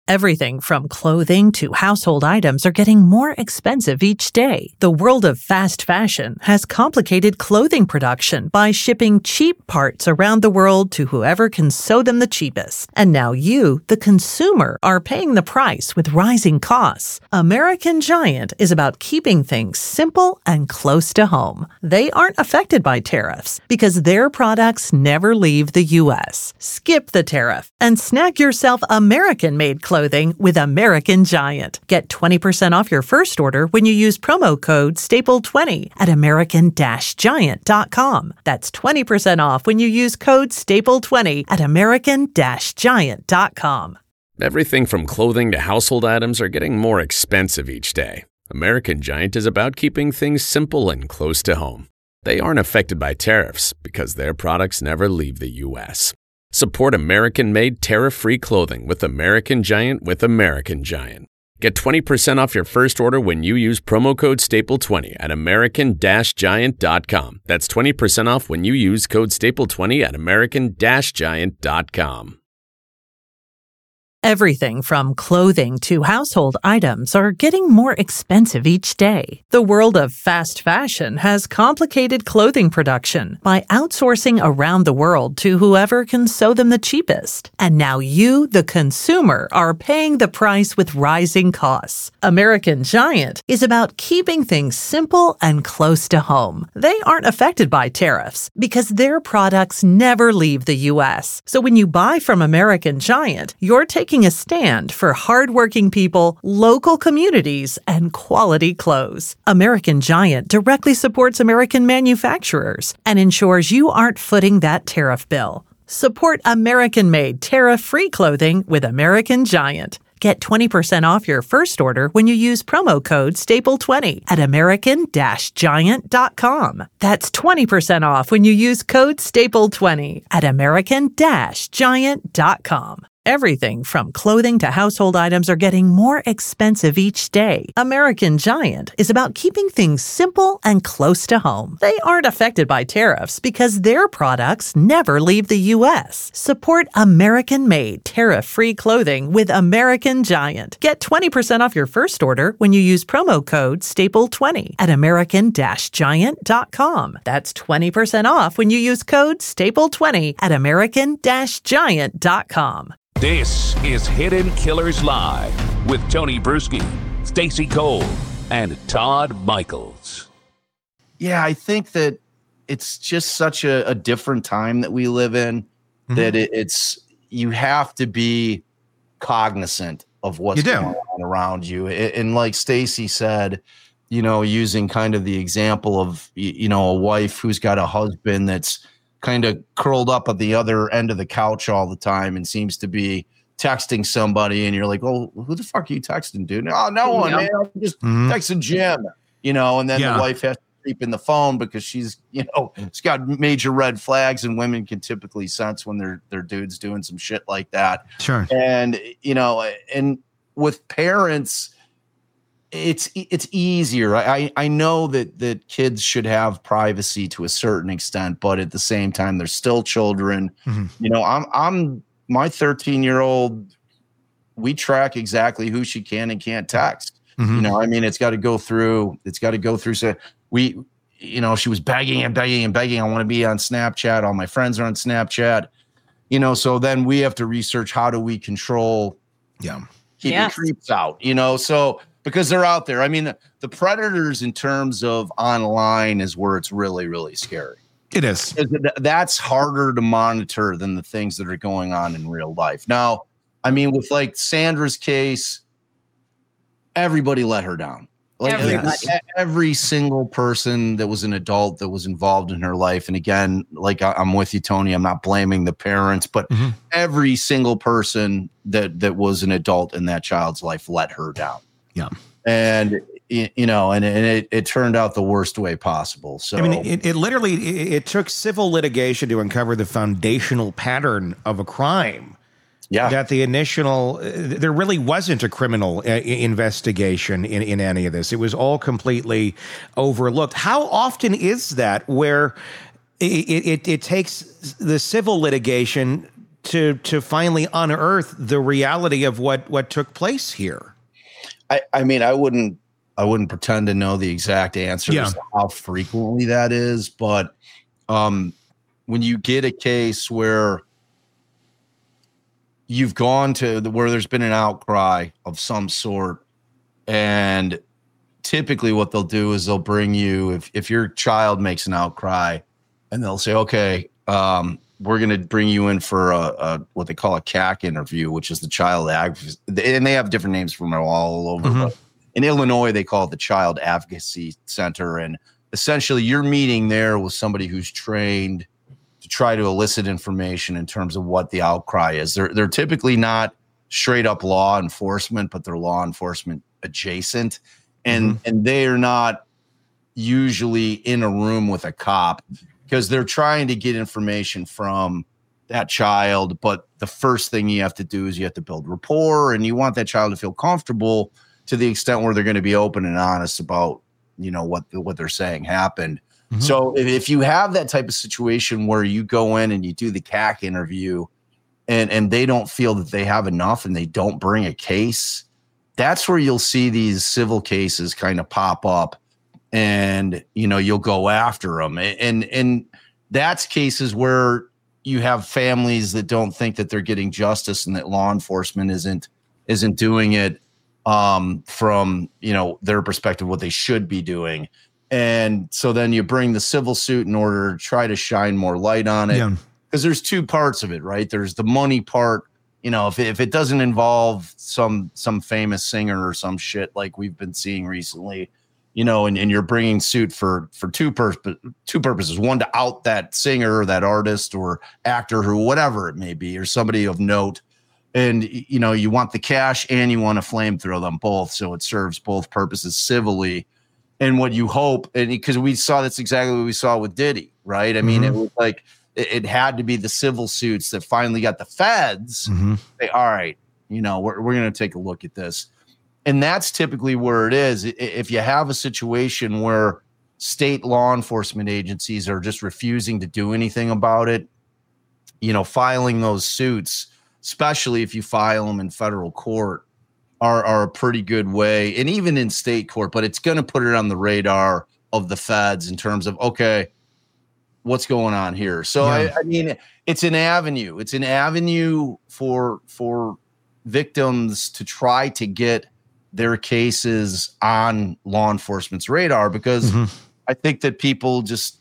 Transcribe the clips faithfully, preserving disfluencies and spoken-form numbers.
Everything from clothing to household items are getting more expensive each day. The world of fast fashion has complicated clothing production by shipping cheap parts around the world to whoever can sew them the cheapest. And now you, the consumer, are paying the price with rising costs. American Giant is about keeping things simple and close to home. They aren't affected by tariffs because their products never leave the U S. Skip the tariff and snag yourself American-made clothing with American Giant. Get twenty percent off your first order when you use promo code staple twenty at american giant dot com. That's twenty percent off when you use code staple twenty at american giant dot com. Everything from clothing to household items are getting more expensive each day. American Giant is about keeping things simple and close to home. They aren't affected by tariffs because their products never leave the U S. Support American-made tariff-free clothing with American Giant with American Giant. Get twenty percent off your first order when you use promo code staple twenty at american giant dot com. That's twenty percent off when you use code staple twenty at american giant dot com. Everything from clothing to household items are getting more expensive each day. The world of fast fashion has complicated clothing production by outsourcing around the world to whoever can sew them the cheapest. And now you, the consumer, are paying the price with rising costs. American Giant is about keeping things simple and close to home. They aren't affected by tariffs because their products never leave the U S. So when you buy from American Giant, you're taking a stand for hardworking people, local communities, and quality clothes. American Giant directly supports American manufacturers and ensures you aren't footing that tariff bill. Support American-made tariff-free clothing with American Giant. Get twenty percent off your first order when you use promo code staple twenty at american giant dot com. That's twenty percent off when you use code staple twenty at american giant dot com. Everything from clothing to household items are getting more expensive each day. American Giant is about keeping things simple and close to home. They aren't affected by tariffs because their products never leave the U S. Support American-made, tariff-free clothing with American Giant. Get twenty percent off your first order when you use promo code staple twenty at american giant dot com. That's twenty percent off when you use code staple twenty at american giant dot com. This is Hidden Killers Live with Tony Bruschi, Stacey Cole, and Todd Michaels. Yeah, I think that it's just such a, a different time that we live in, mm-hmm. that it, it's you have to be cognizant of what's going on around you. And like Stacey said, you know, using kind of the example of, you know, a wife who's got a husband that's kind of curled up at the other end of the couch all the time and seems to be texting somebody, and you're like, well, who the fuck are you texting, dude? Oh, no one, yeah. man. I'm just mm-hmm. texting Jim, you know, and then yeah. the wife has to sleep in the phone because she's, you know, it's got major red flags, and women can typically sense when their their dude's doing some shit like that. Sure. And, you know, and with parents, it's it's easier. I I know that that kids should have privacy to a certain extent, but at the same time, they're still children. Mm-hmm. You know, I'm I'm my thirteen year old. We track exactly who she can and can't text. Mm-hmm. You know, I mean, it's got to go through. It's got to go through. So we, you know, she was begging and begging and begging. I want to be on Snapchat. All my friends are on Snapchat. You know, so then we have to research, how do we control? Yeah, keep yeah. the creeps out. You know, so. Because they're out there. I mean, the, the predators in terms of online is where it's really, really scary. It is. Th- that's harder to monitor than the things that are going on in real life. Now, I mean, with like Sandra's case, everybody let her down. Like Everybody. every single person that was an adult that was involved in her life. And again, like I, I'm with you, Tony, I'm not blaming the parents, but mm-hmm. every single person that that was an adult in that child's life let her down. Yeah. And, you know, and, and it, it turned out the worst way possible. So, I mean, it, it literally, it, it took civil litigation to uncover the foundational pattern of a crime. Yeah. That the initial, uh, there really wasn't a criminal uh, investigation in, in any of this. It was all completely overlooked. How often is that where it, it, it takes the civil litigation to to finally unearth the reality of what what took place here? I, I mean, I wouldn't I wouldn't pretend to know the exact answer Yeah. as to how frequently that is, but um, when you get a case where you've gone to the, where there's been an outcry of some sort, and typically what they'll do is they'll bring you, if, if your child makes an outcry, and they'll say, okay, um, we're going to bring you in for a, a what they call a C A C interview, which is the child advocacy, and they have different names from it all over. Mm-hmm. But in Illinois, they call it the Child Advocacy Center, and essentially you're meeting there with somebody who's trained to try to elicit information in terms of what the outcry is. They're they're typically not straight up law enforcement, but they're law enforcement adjacent, and Mm-hmm. and they are not usually in a room with a cop, because they're trying to get information from that child. But the first thing you have to do is you have to build rapport, and you want that child to feel comfortable to the extent where they're going to be open and honest about, you know, what, what they're saying happened. Mm-hmm. So if, if you have that type of situation where you go in and you do the C A C interview and, and they don't feel that they have enough and they don't bring a case, that's where you'll see these civil cases kind of pop up, and, you know, you'll go after them. And, and that's cases where you have families that don't think that they're getting justice and that law enforcement isn't, isn't doing it um, from, you know, their perspective, what they should be doing. And so then you bring the civil suit in order to try to shine more light on it. Yeah. Because there's two parts of it, right? There's the money part. You know, if, if it doesn't involve some, some famous singer or some shit like we've been seeing recently, you know, and, and you're bringing suit for, for two pur- two purposes, one to out that singer or that artist or actor or whatever it may be, or somebody of note. And, you know, you want the cash and you want to flamethrow them both. So it serves both purposes civilly. And what you hope, and because we saw, that's exactly what we saw with Diddy, right? I mean, Mm-hmm. it was like, it, it had to be the civil suits that finally got the feds. Mm-hmm. Say, all right, you know, we're, we're going to take a look at this. And that's typically where it is. If you have a situation where state law enforcement agencies are just refusing to do anything about it, you know, filing those suits, especially if you file them in federal court, are, are a pretty good way. And even in state court, but it's going to put it on the radar of the feds in terms of, okay, what's going on here? So, Yeah. I, I mean, it's an avenue. It's an avenue for, for victims to try to get their cases on law enforcement's radar, because Mm-hmm. I think that people just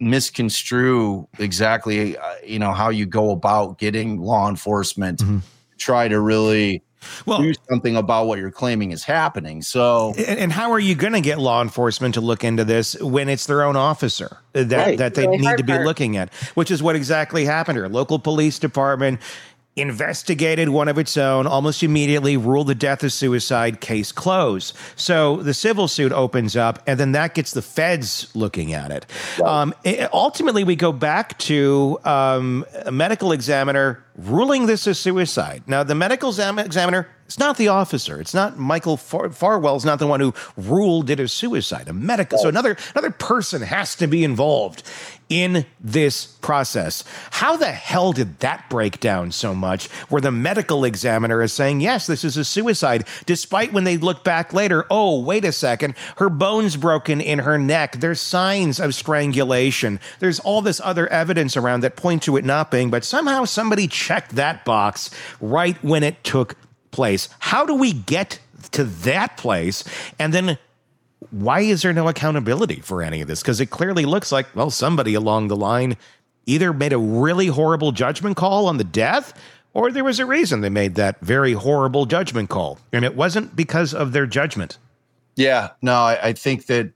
misconstrue exactly, uh, you know, how you go about getting law enforcement Mm-hmm. to try to really Well, do something about what you're claiming is happening. So, and, and how are you going to get law enforcement to look into this when it's their own officer that, Right. that they Really need hard to be part. looking at, which is what exactly happened here. Local police department investigated one of its own, almost immediately ruled the death as suicide, case closed. So the civil suit opens up, and then that gets the feds looking at it. Um, it- ultimately, we go back to um, a medical examiner ruling this as suicide. Now, the medical exam- examiner, it's not the officer. It's not Michael Far- Farwell. Is not the one who ruled it as suicide. A medical, so another another person has to be involved in this process. How the hell did that break down so much, where the medical examiner is saying, yes, this is a suicide, despite when they look back later, oh, wait a second, her bone's broken in her neck. There's signs of strangulation. There's all this other evidence around that point to it not being, but somehow somebody checked that box right when it took place. How do we get to that place? And then why is there no accountability for any of this? Because it clearly looks like, well, somebody along the line either made a really horrible judgment call on the death, or there was a reason they made that very horrible judgment call. And it wasn't because of their judgment. yeah, no, I, I think that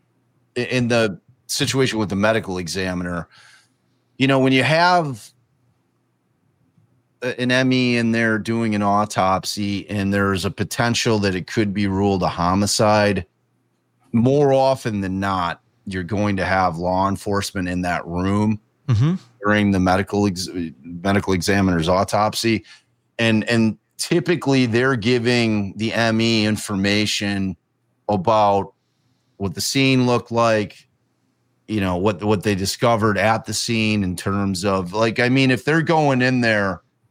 i- in the situation with the medical examiner, you know, when you have a- an M E in there doing an autopsy and there's a potential that it could be ruled a homicide, more often than not, you're going to have law enforcement in that room Mm-hmm. during the medical ex- medical examiner's autopsy, and and typically they're giving the M E information about what the scene looked like, you know, what what they discovered at the scene in terms of, like, I mean, if they're going in there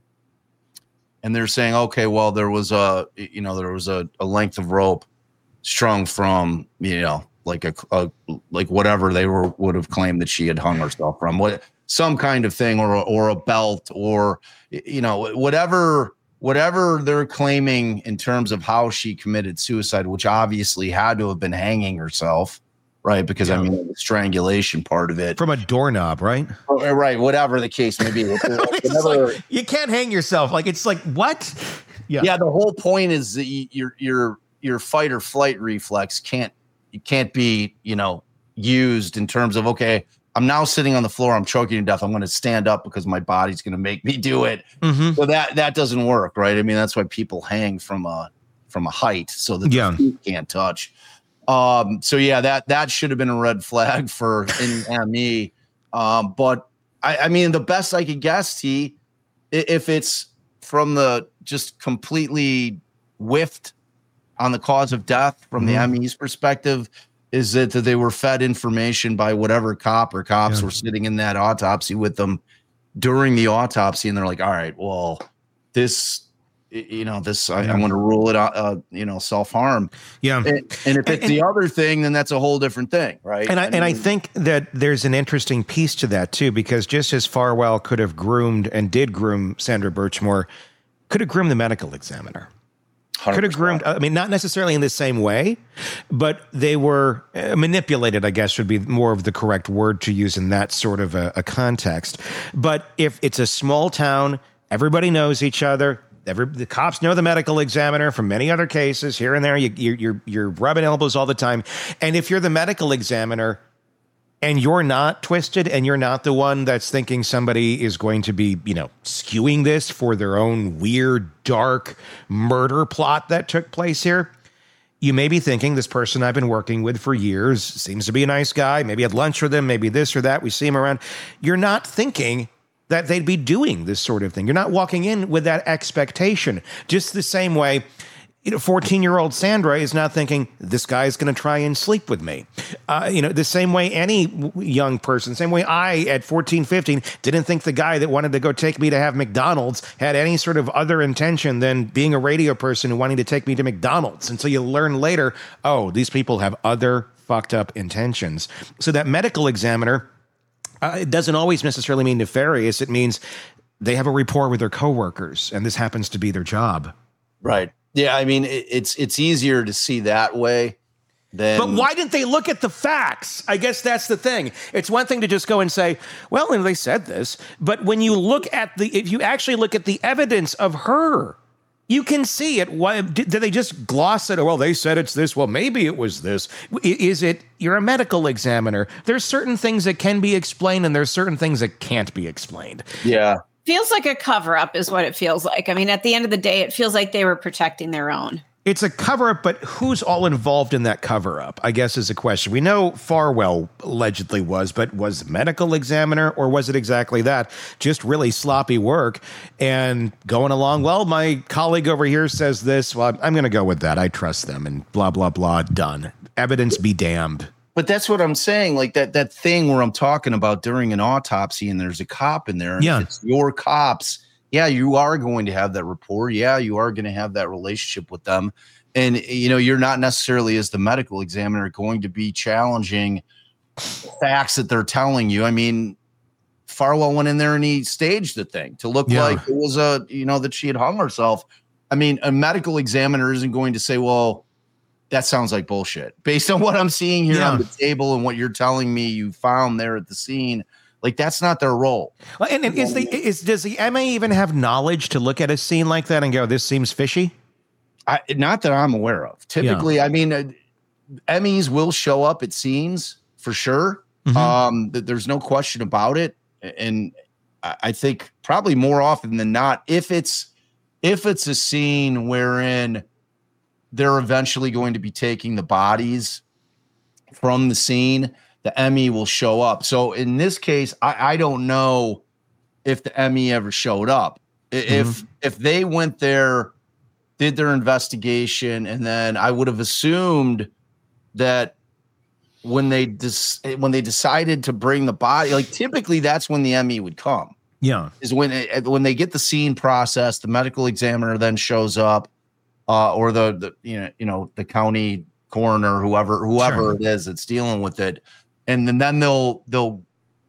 and they're saying, okay, well, there was a, you know, there was a, a length of rope strung from, you know, like a, a like whatever they were would have claimed that she had hung herself from, what some kind of thing, or or a belt, or you know, whatever whatever they're claiming in terms of how she committed suicide, which obviously had to have been hanging herself, right? Because yeah. I mean, the strangulation part of it from a doorknob, right? Oh, right, whatever the case may be. Whatever, like, you can't hang yourself. Like it's like what? Yeah, yeah. The whole point is that your your your fight or flight reflex can't you can't be you know used in terms of, okay, I'm now sitting on the floor, I'm choking to death, I'm going to stand up because my body's going to make me do it. Mm-hmm. So that that doesn't work, right? I mean, that's why people hang from a from a height so that yeah. the feet can't touch. Um, so yeah, that that should have been a red flag for in M E. Um, but I, I mean, the best I could guess, T, if it's from the just completely whiffed on the cause of death from mm-hmm. the M E's perspective, is that they were fed information by whatever cop or cops yeah. were sitting in that autopsy with them during the autopsy. And they're like, all right, well, this, you know, this, I, yeah. I'm going to rule it out, uh, you know, self-harm. Yeah. And, and if it's and, the other thing, then that's a whole different thing. Right. And I, I mean, and I think that there's an interesting piece to that too, because just as Farwell could have groomed and did groom Sandra Birchmore, could have groomed the medical examiner. one hundred percent. Could have groomed, I mean, not necessarily in the same way, but they were uh, manipulated, I guess would be more of the correct word to use in that sort of a, a context. But if it's a small town, everybody knows each other. Every, the cops know the medical examiner from many other cases here and there. You, you, you're, you're rubbing elbows all the time. And if you're the medical examiner and you're not twisted and you're not the one that's thinking somebody is going to be, you know, skewing this for their own weird, dark murder plot that took place here, you may be thinking this person I've been working with for years seems to be a nice guy. Maybe had lunch with him, maybe this or that. We see him around. You're not thinking that they'd be doing this sort of thing. You're not walking in with that expectation. Just the same way, you know, fourteen-year-old Sandra is not thinking, this guy's going to try and sleep with me. Uh, you know, the same way any young person, same way I, at fourteen, fifteen, didn't think the guy that wanted to go take me to have McDonald's had any sort of other intention than being a radio person and wanting to take me to McDonald's. Until you learn later, oh, these people have other fucked up intentions. So that medical examiner, uh, it doesn't always necessarily mean nefarious. It means they have a rapport with their coworkers, and this happens to be their job. Right. Yeah, I mean, it, it's it's easier to see that way than... But why didn't they look at the facts? I guess that's the thing. It's one thing to just go and say, well, and they said this, but when you look at the, if you actually look at the evidence of her, you can see it. Why did, did they just gloss it? Well, they said it's this. Well, maybe it was this. Is it, you're a medical examiner. There's certain things that can be explained and there's certain things that can't be explained. Yeah. Feels like a cover-up is what it feels like. I mean, at the end of the day, it feels like they were protecting their own. It's a cover-up, but who's all involved in that cover-up, I guess, is a question. We know Farwell allegedly was, but was the medical examiner, or was it exactly that? Just really sloppy work and going along, well, my colleague over here says this, well, I'm going to go with that. I trust them, and blah, blah, blah, done. Evidence be damned. But that's what I'm saying, like that that thing where I'm talking about during an autopsy and there's a cop in there. And yeah. If it's your cops. Yeah, you are going to have that rapport. Yeah, you are going to have that relationship with them. And, you know, you're not necessarily, as the medical examiner, going to be challenging facts that they're telling you. I mean, Farwell went in there and he staged the thing to look yeah. like it was a, you know, that she had hung herself. I mean, a medical examiner isn't going to say, well, that sounds like bullshit. Based on what I'm seeing here yeah. on the table and what you're telling me you found there at the scene, like that's not their role. Well, and, and is the is does the M A even have knowledge to look at a scene like that and go, this seems fishy? I, not that I'm aware of. Typically, yeah. I mean, uh, M Es will show up at scenes for sure. Mm-hmm. Um, th- there's no question about it. And I, I think probably more often than not, if it's if it's a scene wherein they're eventually going to be taking the bodies from the scene, the M E will show up. So in this case, I, I don't know if the M E ever showed up. Mm-hmm. If if they went there, did their investigation, and then I would have assumed that when they dis- when they decided to bring the body, like typically that's when the M E would come. Yeah. Is when it, when they get the scene processed, the medical examiner then shows up, uh, or the, the you know you know the county coroner, whoever whoever Sure. it is that's dealing with it, and then, then they'll they'll.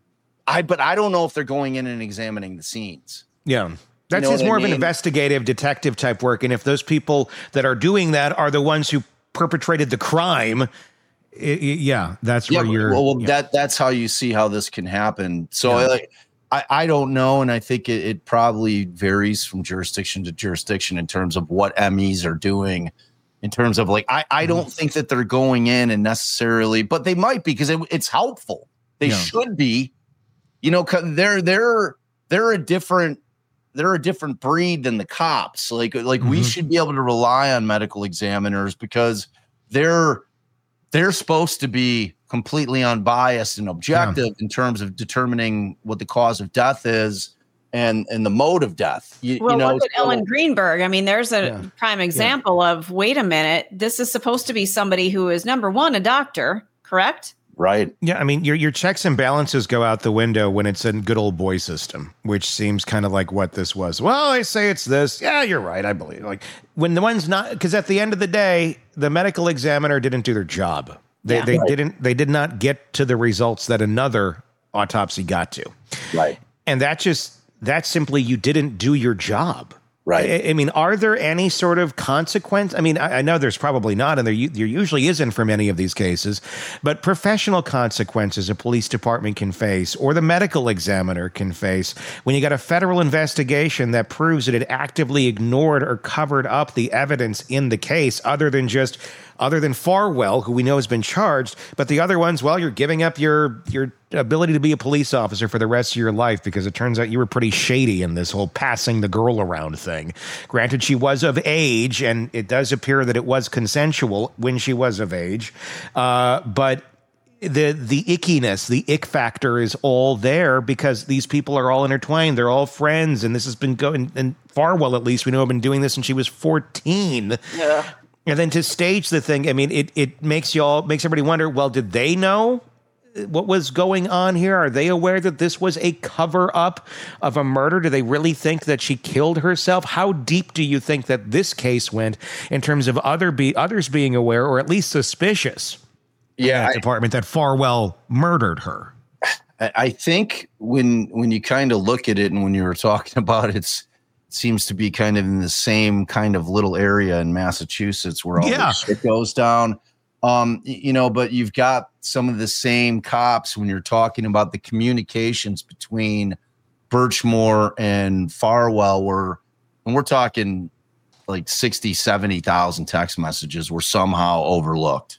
I but I don't know if they're going in and examining the scenes. Yeah. That's You know just what I more of an mean? investigative detective type work. And if those people that are doing that are the ones who perpetrated the crime, I I yeah, that's Yeah, where you're. well, well yeah. that that's how you see how this can happen. So Yeah. like, I I don't know, and I think it, it probably varies from jurisdiction to jurisdiction in terms of what M Es are doing. In terms of like, I I don't think that they're going in and necessarily, but they might be because it, it's helpful. They Yeah. should be, you know, 'cause they're they're they're a different they're a different breed than the cops. Like like we Mhm. should be able to rely on medical examiners because they're they're supposed to be completely unbiased and objective yeah. in terms of determining what the cause of death is and and the mode of death. You, well, you know, look at so, Ellen Greenberg. I mean, there's a Yeah. prime example yeah. of, wait a minute, this is supposed to be somebody who is, number one, a doctor, correct? Right. Yeah, I mean, your your checks and balances go out the window when it's a good old boy system, which seems kind of like what this was. Well, I say it's this. Yeah, you're right. I believe. Like when the one's not, because at the end of the day, the medical examiner didn't do their job. They Yeah. they Right. didn't they did not get to the results that another autopsy got to. Right. And that just that's simply you didn't do your job. Right. I, I mean, are there any sort of consequence? I mean, I, I know there's probably not, and there, there usually isn't for many of these cases, but professional consequences a police department can face or the medical examiner can face when you got a federal investigation that proves that it actively ignored or covered up the evidence in the case other than just other than Farwell, who we know has been charged, but the other ones, well, you're giving up your your ability to be a police officer for the rest of your life because it turns out you were pretty shady in this whole passing the girl around thing. Granted, she was of age, and it does appear that it was consensual when she was of age, uh, but the the ickiness, the ick factor is all there because these people are all intertwined. They're all friends, and this has been going, and Farwell, at least, we know, have been doing this since she was fourteen. Yeah. And then to stage the thing, I mean, it it makes y'all makes everybody wonder, well, did they know what was going on here? Are they aware that this was a cover up of a murder? Do they really think that she killed herself? How deep do you think that this case went in terms of other be others being aware or at least suspicious? Yeah, in that I, department that Farwell murdered her. I, I think when when you kind of look at it and when you were talking about it, it's seems to be kind of in the same kind of little area in Massachusetts where all Yeah. this shit goes down. Um, y- you know, but you've got some of the same cops when you're talking about the communications between Birchmore and Farwell were, and we're talking like sixty, seventy thousand text messages were somehow overlooked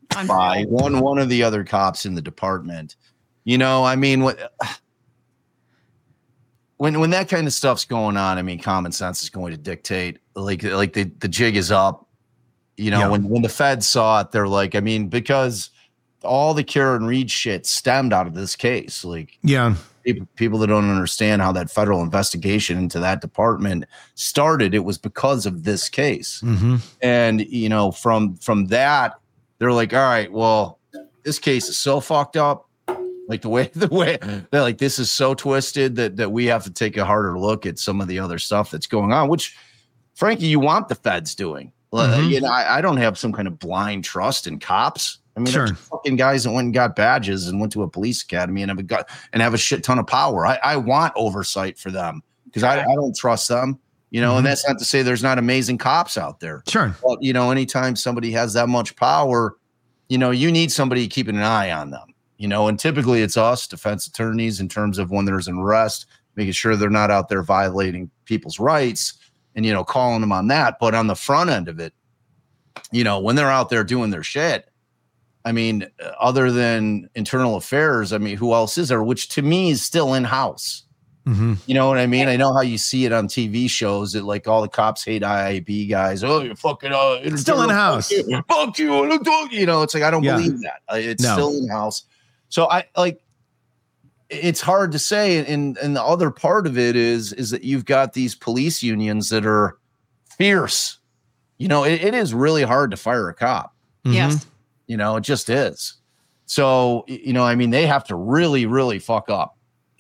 by one, one of the other cops in the department. You know, I mean, what, When when that kind of stuff's going on, I mean, common sense is going to dictate. Like like the, the jig is up. You know, Yeah. when when the feds saw it, they're like, I mean, because all the Karen Reed shit stemmed out of this case. Like, Yeah. people, people that don't understand how that federal investigation into that department started, it was because of this case. Mm-hmm. And you know, from from that, they're like, all right, well, this case is so fucked up. Like the way, the way they're like, this is so twisted that that we have to take a harder look at some of the other stuff that's going on, which, frankly, you want the feds doing. Mm-hmm. You know, I, I don't have some kind of blind trust in cops. I mean, Sure. they're fucking guys that went and got badges and went to a police academy and have got and have a shit ton of power. I, I want oversight for them because I, I don't trust them. You know, Mhm. and that's not to say there's not amazing cops out there. Sure. Well, you know, anytime somebody has that much power, you know, you need somebody keeping an eye on them. You know, and typically it's us defense attorneys in terms of when there's an arrest, making sure they're not out there violating people's rights and, you know, calling them on that. But on the front end of it, you know, when they're out there doing their shit, I mean, other than internal affairs, I mean, who else is there? Which to me is still in house. Mm-hmm. You know what I mean? I know how you see it on T V shows that like all the cops hate I A B guys. Oh, you're fucking uh, Still in house. Fuck you. Fuck you. You know, it's like, I don't Yeah. believe that. Uh, It's No. still in house. So I like, it's hard to say. And, and the other part of it is, is that you've got these police unions that are fierce. You know, it, it is really hard to fire a cop. Mm-hmm. Yes. You know, it just is. So, y- you know, I mean, they have to really, really fuck up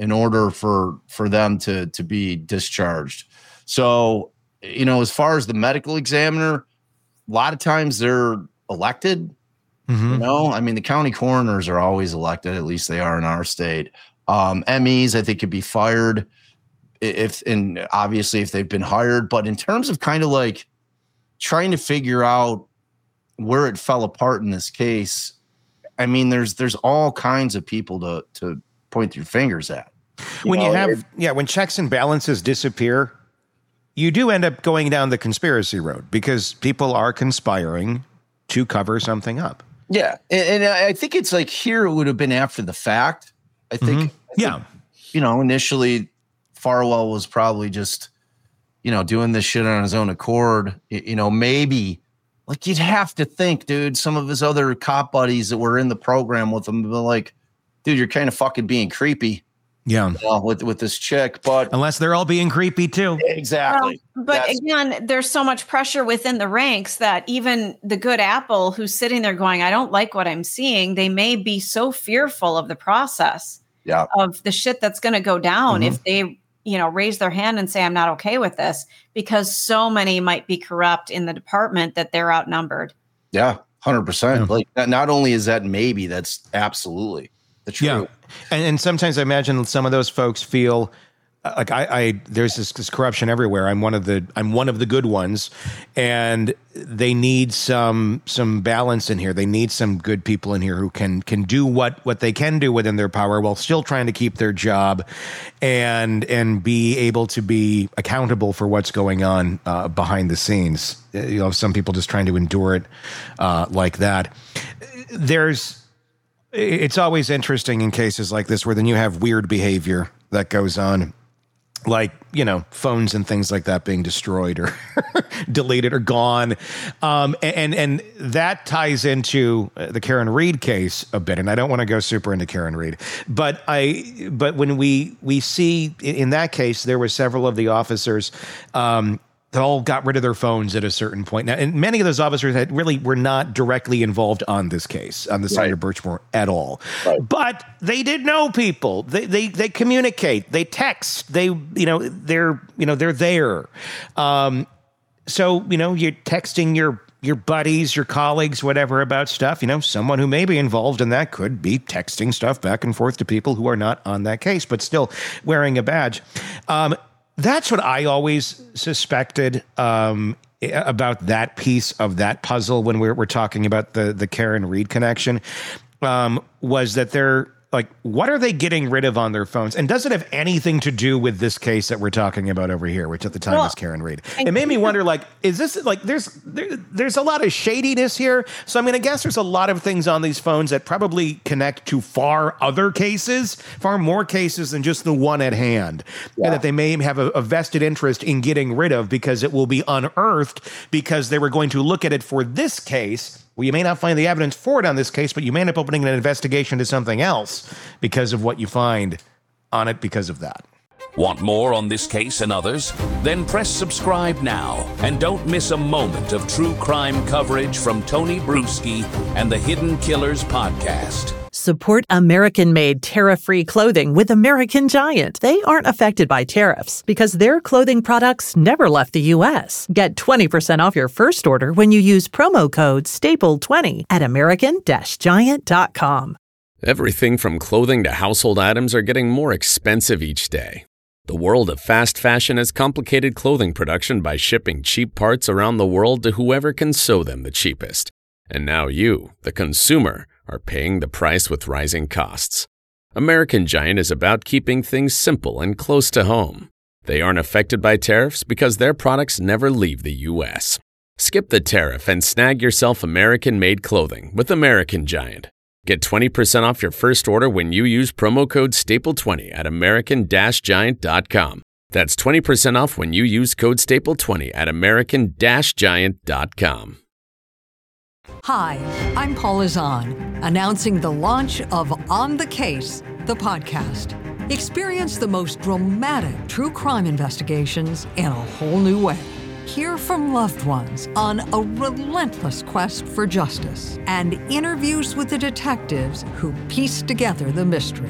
in order for for them to to be discharged. So, you know, as far as the medical examiner, a lot of times they're elected. Mm-hmm. You know, I mean, the county coroners are always elected. At least they are in our state. Um, M Es, I think, could be fired if, and obviously if they've been hired. But in terms of kind of like trying to figure out where it fell apart in this case, I mean, there's there's all kinds of people to to point your fingers at. You when know, you have, it, yeah, when checks and balances disappear, you do end up going down the conspiracy road because people are conspiring to cover something up. Yeah, and, and I think it's like here it would have been after the fact. I think, Mm-hmm. I yeah, think, you know, initially Farwell was probably just, you know, doing this shit on his own accord. You, you know, maybe like you'd have to think, dude, some of his other cop buddies that were in the program with him were like, dude, you're kind of fucking being creepy. Yeah, you know, with with this chick, but unless they're all being creepy too. Exactly. Um, but That's, again, there's so much pressure within the ranks that even the good apple who's sitting there going, I don't like what I'm seeing, they may be so fearful of the process yeah. of the shit that's going to go down Mm-hmm. if they, you know, raise their hand and say, I'm not okay with this, because so many might be corrupt in the department that they're outnumbered. Yeah, one hundred percent. Yeah. Like that, not only is that maybe, that's absolutely the truth. Yeah. And, and sometimes I imagine some of those folks feel uh, like I, I there's this, this corruption everywhere. I'm one of the I'm one of the good ones, and they need some some balance in here. They need some good people in here who can can do what what they can do within their power while still trying to keep their job, and and be able to be accountable for what's going on uh, behind the scenes. You know, some people just trying to endure it uh, like that. There's. It's always interesting in cases like this where then you have weird behavior that goes on, like, you know, phones and things like that being destroyed or deleted or gone. Um, and, and that ties into the Karen Read case a bit. And I don't want to go super into Karen Read, but I, but when we, we see in that case, there were several of the officers, um, that all got rid of their phones at a certain point. Now, and many of those officers had really were not directly involved on this case, on the side Right. of Birchmore at all. Right. But they did know people. They they they communicate. They text. They you know they're you know they're there. Um, so you know you're texting your your buddies, your colleagues, whatever about stuff. You know, someone who may be involved in that could be texting stuff back and forth to people who are not on that case, but still wearing a badge. Um, That's what I always suspected um, about that piece of that puzzle when we're, we're talking about the the Karen Read connection, um, was that they're like, what are they getting rid of on their phones? And does it have anything to do with this case that we're talking about over here, which at the time well, was Karen Read? It made me wonder, like, is this like there's there, there's a lot of shadiness here. So I mean, I guess there's a lot of things on these phones that probably connect to far other cases, far more cases than just the one at hand, Yeah. and that they may have a, a vested interest in getting rid of because it will be unearthed because they were going to look at it for this case. Well, you may not find the evidence for it on this case, but you may end up opening an investigation to something else because of what you find on it because of that. Want more on this case and others? Then press subscribe now and don't miss a moment of true crime coverage from Tony Bruschi and the Hidden Killers podcast. Support American-made tariff-free clothing with American Giant. They aren't affected by tariffs because their clothing products never left the U S. Get twenty percent off your first order when you use promo code staple twenty at American Giant dot com. Everything from clothing to household items are getting more expensive each day. The world of fast fashion has complicated clothing production by shipping cheap parts around the world to whoever can sew them the cheapest. And now you, the consumer, are paying the price with rising costs. American Giant is about keeping things simple and close to home. They aren't affected by tariffs because their products never leave the U S. Skip the tariff and snag yourself American-made clothing with American Giant. Get twenty percent off your first order when you use promo code staple twenty at American Giant dot com. That's twenty percent off when you use code staple twenty at American Giant dot com. Hi, I'm Paula Zahn, announcing the launch of On the Case, the podcast. Experience the most dramatic true crime investigations in a whole new way. Hear from loved ones on a relentless quest for justice and interviews with the detectives who piece together the mystery.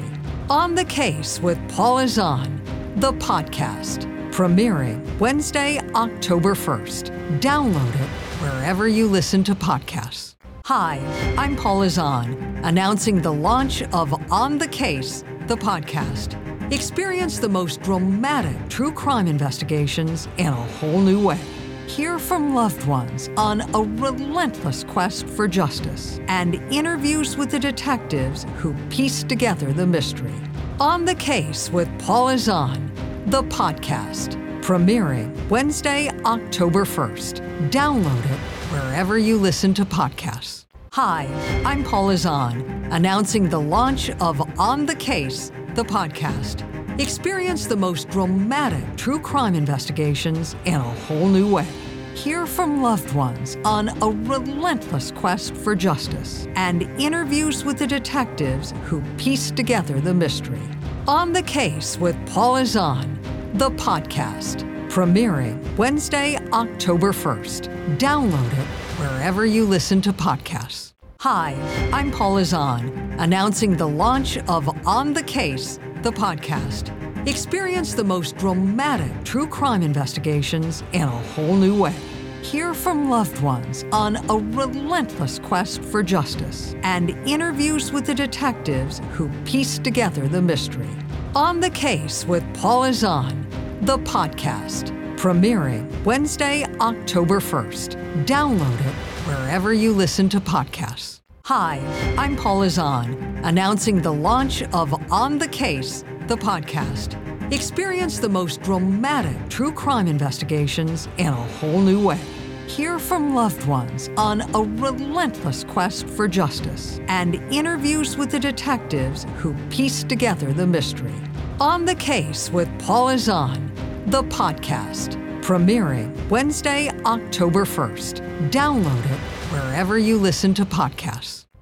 On the Case with Paul Azan, the podcast, premiering Wednesday, October first. Download it wherever you listen to podcasts. Hi, I'm Paul Azan, announcing the launch of On the Case, the podcast. Experience the most dramatic true crime investigations in a whole new way. Hear from loved ones on a relentless quest for justice and interviews with the detectives who piece together the mystery. On the Case with Paul Azan, the podcast, premiering Wednesday, October first. Download it wherever you listen to podcasts. Hi, I'm Paul Azan, announcing the launch of On the Case, the podcast. Experience the most dramatic true crime investigations in a whole new way. Hear from loved ones on a relentless quest for justice and interviews with the detectives who piece together the mystery. On the Case with Paul Azan, the podcast, premiering Wednesday, October first. Download it wherever you listen to podcasts. Hi, I'm Paul Azan, announcing the launch of On the Case, the podcast. Experience the most dramatic true crime investigations in a whole new way. Hear from loved ones on a relentless quest for justice and interviews with the detectives who piece together the mystery. On the Case with Paul Azan, the podcast, premiering Wednesday, October first. Download it wherever you listen to podcasts. Hi, I'm Paul Azan, announcing the launch of On the Case, the podcast. Experience the most dramatic true crime investigations in a whole new way. Hear from loved ones on a relentless quest for justice and interviews with the detectives who piece together the mystery. On the Case with Paul Azan, the podcast, premiering Wednesday, October first. Download it wherever you listen to podcasts.